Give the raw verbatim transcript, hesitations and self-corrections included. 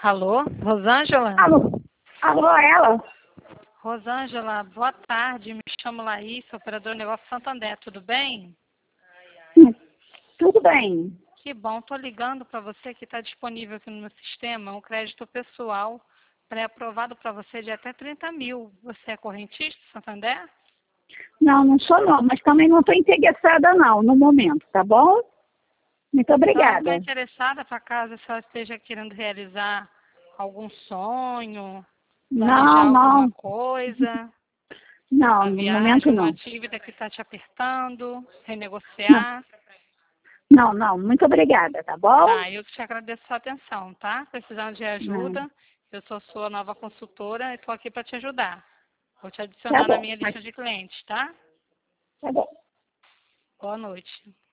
Alô, Rosângela? Alô, alô, ela? Rosângela, boa tarde. Me chamo Laís, operador do Negócio Santander. Tudo bem? Hum, Tudo bem. Que bom. Estou ligando para você que está disponível aqui no meu sistema um crédito pessoal pré-aprovado para você de até trinta mil. Você é correntista do Santander? Não, não sou não, mas também não estou interessada não, no momento, tá bom? Muito Então, está obrigada. interessada para caso a senhora esteja querendo realizar algum sonho, planejar Não, alguma não, coisa, não, uma no momento viagem, uma não. dívida que está te apertando, Não, renegociar. não, não, muito obrigada, tá bom? Tá, eu que te agradeço a sua atenção, tá? Precisando de Não, ajuda, eu sou sua nova consultora e estou aqui para te ajudar. Vou te tá adicionar na bom, minha mas lista de clientes, tá? tá bom. Boa noite.